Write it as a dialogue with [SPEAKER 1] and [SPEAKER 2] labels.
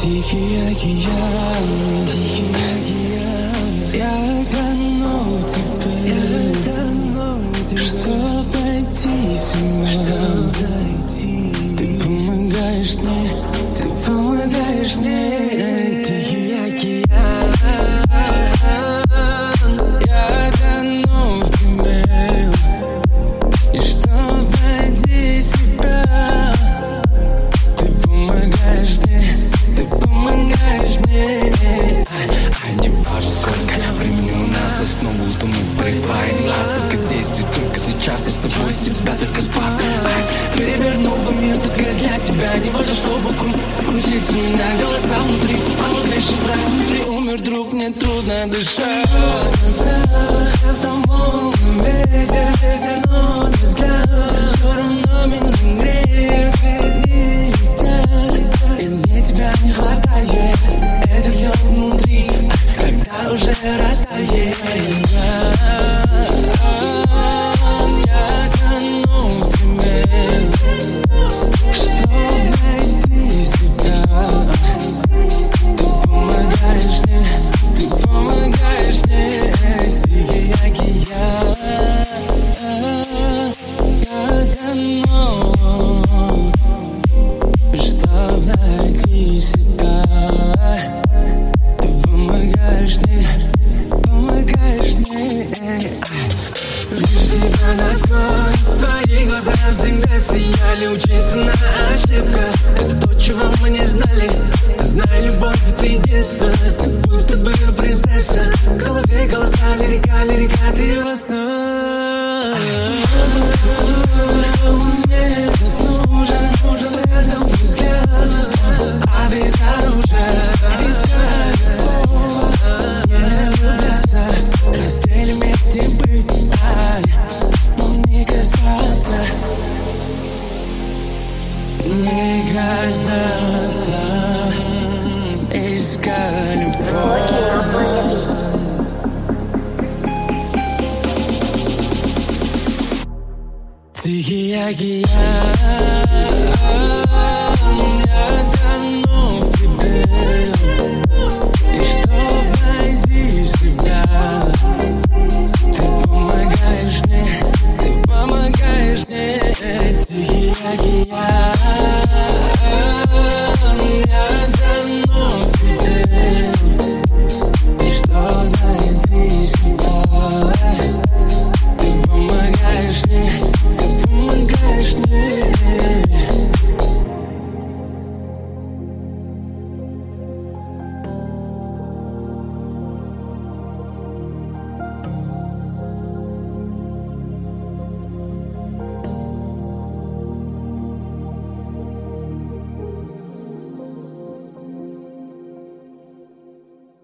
[SPEAKER 1] Тихий океан, я тону в тебе, чтоб найти себя. Ты помогаешь мне, ты помогаешь мне. Тихий океан, я тону в тебе, и чтоб найти себя. Ты помогаешь мне, ты помогаешь мне. Не важно сколько времени у нас, я снова утону в порыв твоих глаз. Только здесь и только сейчас я с тобой себя только спас. Перевернул бы мир только для тебя. Не важно, что вокруг крутится меня, голоса внутри, а услышишь фраг внутри. Умер друг, мне трудно дышать. Там волны, ветер, но не взгляд. Все равно меня греет, не летят. И мне тебя не хватает. Это все внутри, когда уже растает. Я тону в тебе, чтоб найти себя. Ты помогаешь мне, ты помогаешь мне. Тихий океан, я тону, чтоб найти себя. Ты помогаешь мне, помогаешь мне. Вижу тебя насквозь, твои глаза всегда сияли. Учиться на ошибках, это то, чего мы не знали. Знай, любовь — это единство, как будто бы принцесса. В голове голоса, лирика, ты в основе.